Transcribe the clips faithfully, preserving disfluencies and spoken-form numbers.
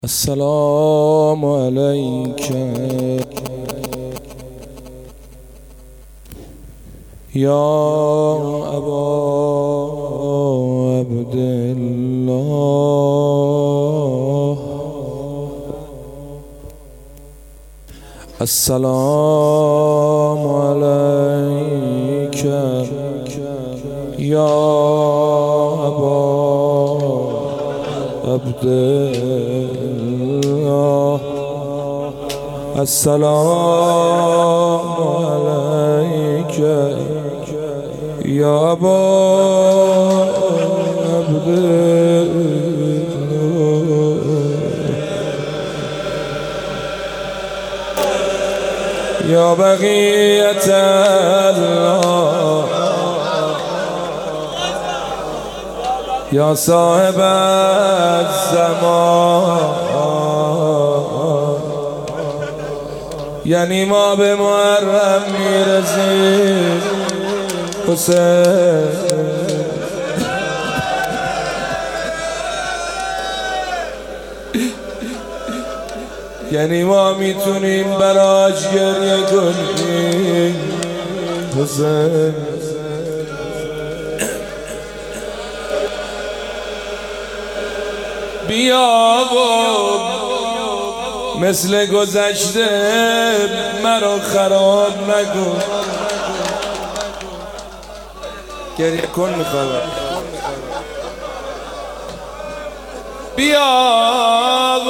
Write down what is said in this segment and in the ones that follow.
السلام عليك يا أبا عبد الله. السلام عليك يا أبا عبد الله. السلام عليك يا أبا عبد الله. يا بقية الله يا صاحب الزمان، یعنی ما به محرم میرسیم حسین، یعنی ما میتونیم براش گریه کنیم حسین. بیا و مثل گذشته مرا خراب نکن. گریه کن میخوام. بیا و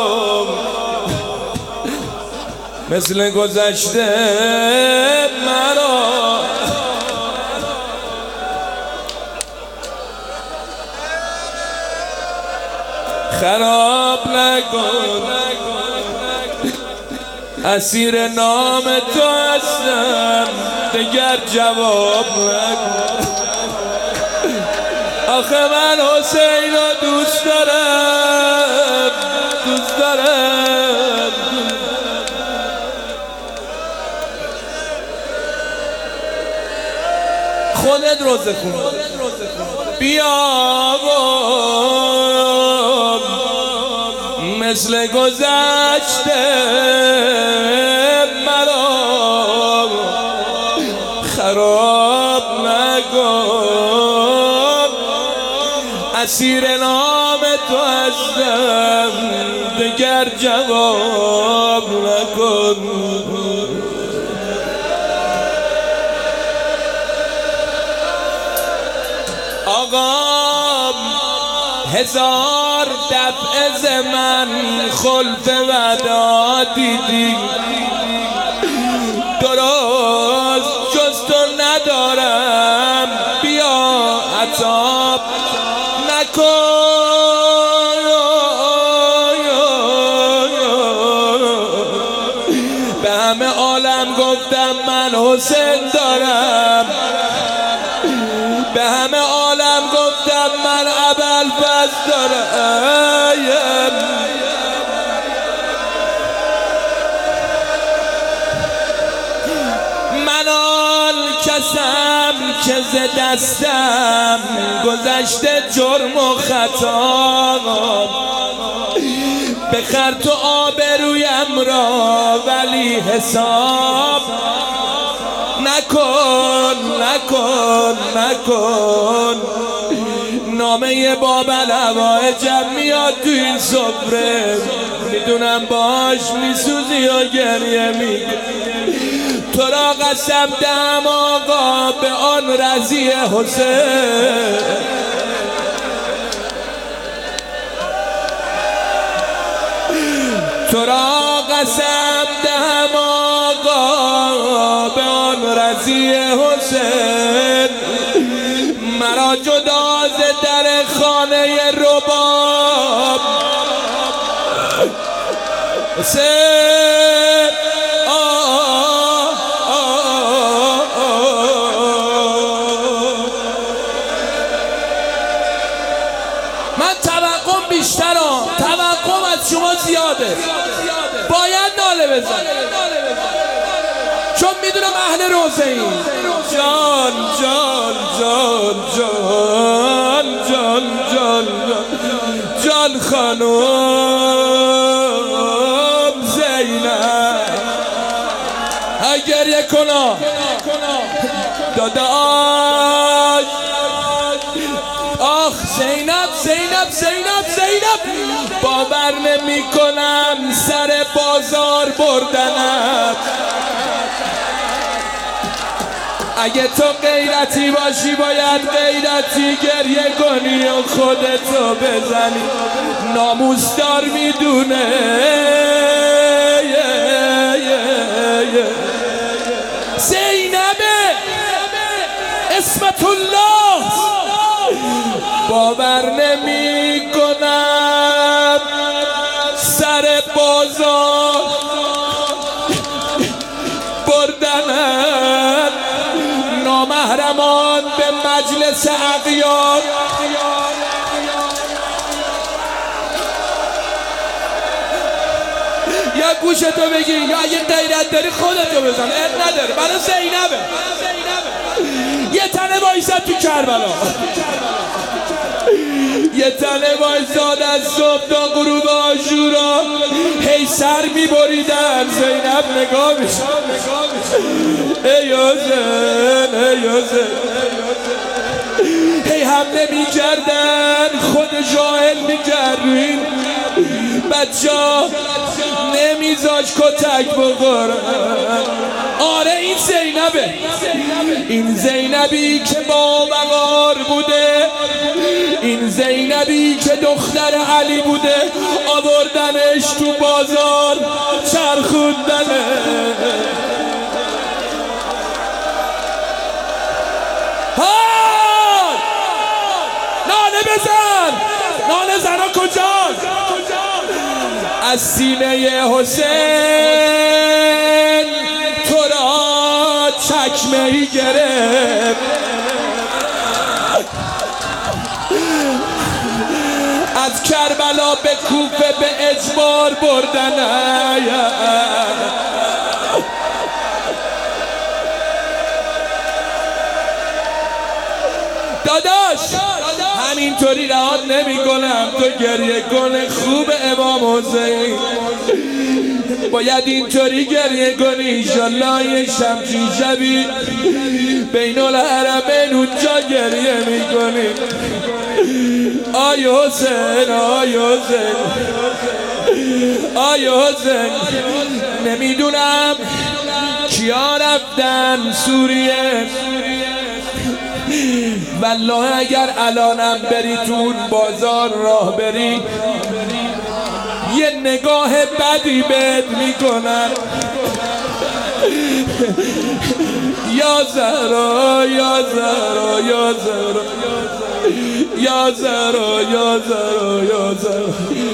مثل گذشته مرا خراب نکن. اسیر نام تو هستم دگر جواب نکن. آخه من حسین رو دوست دارم دوست دارم. خودت روزه کن. بیا مثل گذشته مرا خراب نکن. اسیر نام تو هستم دگر جواب نکن. آقا هزار دفعه ز من خلف ودا دیدی، درست جز تو ندارم. بیا عطاب نکن. به همه عالم گفتم من حسین دارم، به همه عالم گفتم من ابوالفضل دارم. من آن کسم که ز دستم گذشته جرم و خطا، بخر تو آبرویم را ولی حساب نکن نکن نکن. نامه باب الهوایجم میاد تو این سفره، میدونم باش میسوزی و گریه میگی. تو را قسم دهم آقا به آن رضی حسین، تو را قسم دهم آقا به آن رضی حسین. مرا جدا ز در خانه رباب حسین. آه آه آه. من توقعم بیشترم، توقعم از شما زیاده. باید ناله بزن چون میدونم اهل روزه این. جان جان جان جان جان جان جان جان خانم زینب گریه کنا داداش آخ زینب زینب زینب زینب باور نمی کنم سر بازار بردنت اگه تو غیرتی باشی باید غیرتی گریه کنی و خودتو بزنی ناموسدار میدونه زینبه اسمت الله باور نمی کنم سر بازار بردنت نامحرمان به مجلس اغیار یا گوشتو بگی یا اگه غیرت داری خودتو بزن ات نداره برای زینبه یه تنه وایساد تو کربلا یه تنه وایساد از صبح تا غروب عاشورا هی سر میبریدن زینب نگاه میشه ای حسین ای حسین هی حمله میکردن خود جاهل میکرد روی این بچه ها نمیذاش کتک بخورن آره این زینبه این زینبی که با وقار بوده این زینبی که دختر علی بوده آوردنش تو بازار چرخوندنه ها ناله بزن ناله زنا کجاست از سینه حسین تو را چکمه ای گرفت از کربلا به کوفه به اجبار بردن داداش همینطوری رهات نمی کنم تو گریه کنه خوب امام حسین باید اینطوری گریه کنی انشالله یه شمشین شبی بین الحرمین اونجا گریه می کنی آی حسین آی حسین آی حسین نمیدونم کیا رفتن سوریه والله اگر الانم بری تو اون بازار راه بری یه نگاه بدی بهت میکنن یا زهرا یا زهرا یا زهرا یا زهرا یا زهرا یا زهرا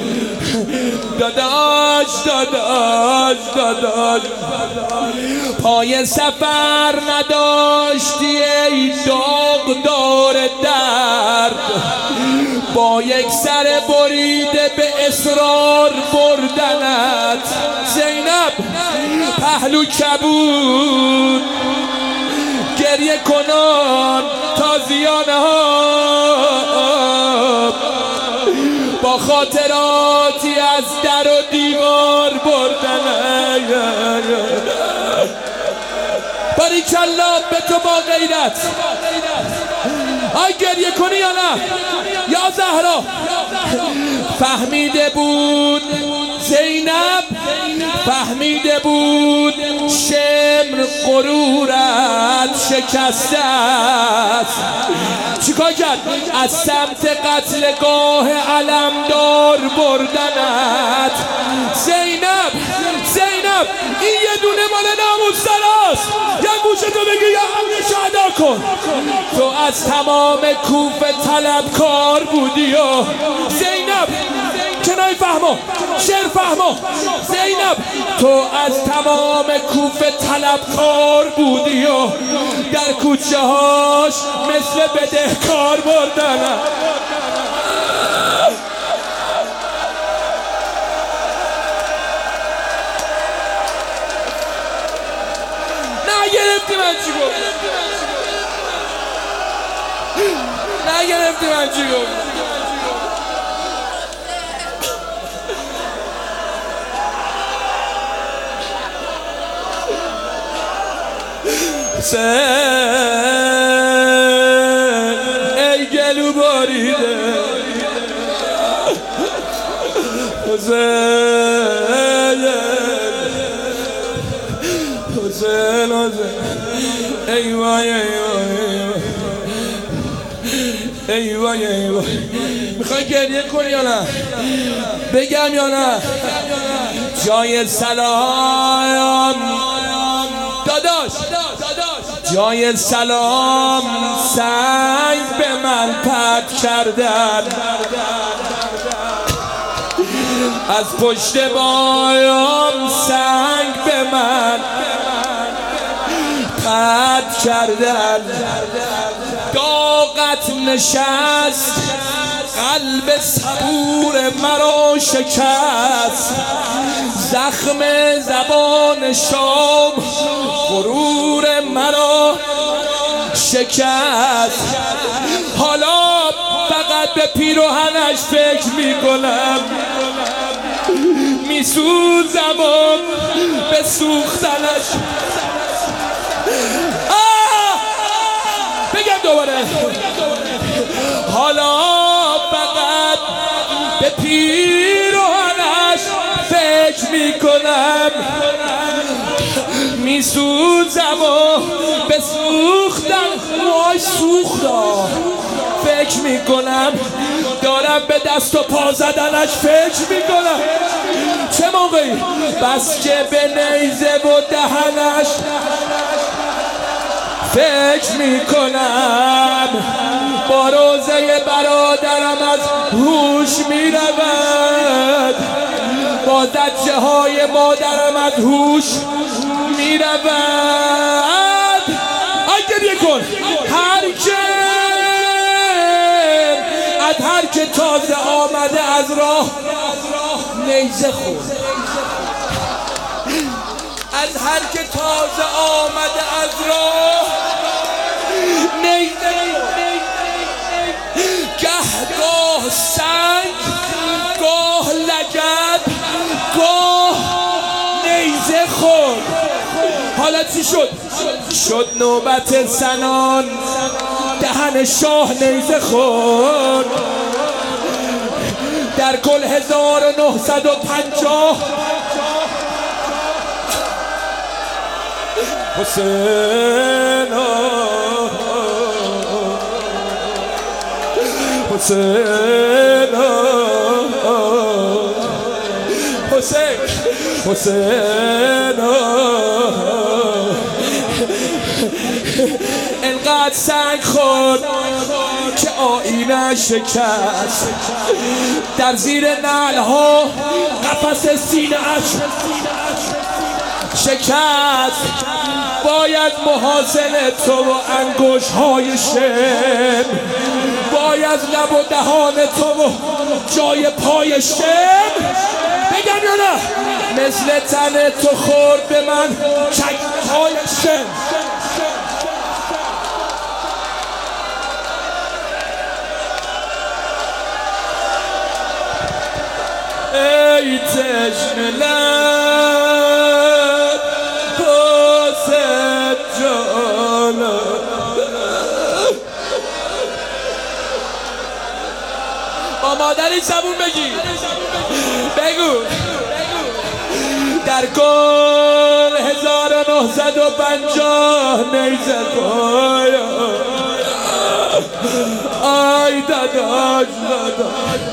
داداش داداش داداش پای سفر نداشتی ای داغدار درد با یک سر بریده به اصرار بردنت زینب پهلو کبود گریه کنان تازیانه ها با خاطراتی از در و دیوار بردن باریکالله به تو با غیرت آی گریه کنی یا نه یا زهرا فهمیده بود زینب فهمیده بود شمر غرورت شکسته است چیکار کرد از سمت قتلگاه علمدار بردنت زینب زینب این یه دونه مال ناموس‌داراست یا گوشتو بگی یا حملش ادا کن تو از تمام کوفه طلبکار بودی و زینب کنای فهمو شعر فهمو زینب تو از تمام کوفه طلبکار بودی و در کوچه هاش مثل بدهکار بردنم نگرفتی من چی گفت نگرفتی من چی گفت حسین ای گلو باریده حسین حسین ای وای ای وای ای وای ای وای میخوای گریه کنی یا نه؟ بگم یا نه؟ جای سلام داداش جای سلام سنگ به من پرت کردن از پشت بایام سنگ به من پرت کردن داغت نشست قلب صبور مرا شکست زخم زبان شام غرور مرا شکست حالا فقط به پیراهنش فکر میکنم میسوزم و به سوختنش بگم دوباره حالا فقط به پیراهنش فکر میکنم میسوزم و به سوختن وای سوختا فکر میکنم دارم به دست و پا زدنش فکر میکنم چه موقعی بس که به نیزه و دهنش فکر میکنم با روزه برادرم از هوش میرود با زجه های مادرم از هوش میرود گریه کن هر که از هر که تازه آمده از راه نیزه خورد از هر که تازه آمده از راه نیزه گه گاه سنگ گاه لگد گاه نیزه خورد حالا چی شد؟ شد نوبت سنان دهن شاه نیزه خورد در کل هزار و نهصد و پنجاه حسین حسین حسین حسین انقدر سنگ خورد که آینه شکست در زیر نعلها قفس سینه اش شکست باید محاسن تو و انگوش های شم باید لب و دهان تو و جای پای شم بگم یا نه مثل تن تو خورد به من چک های شم ای تشنه لب حسین جانم با مادری زبون بگی بگو در کل هزار و نهصد و پنجاه نیزه پایا آی داداش داداش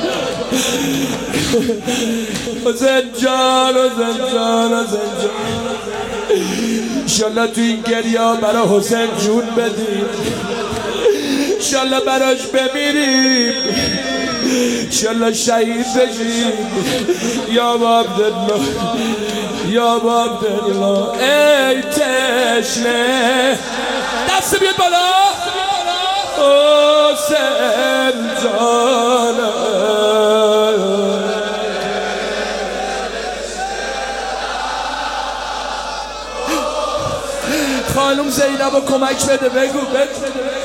حسین جان حسین جان حسین جان انشالله تو این گریا برای حسین جون بدیم انشالله براش بمیریم انشالله شهید بشیم یا عبدالله یا عبدالله ای تشنه دست بیاد بالا حسین جانم خانم زینب رو کمک بده بگو بگو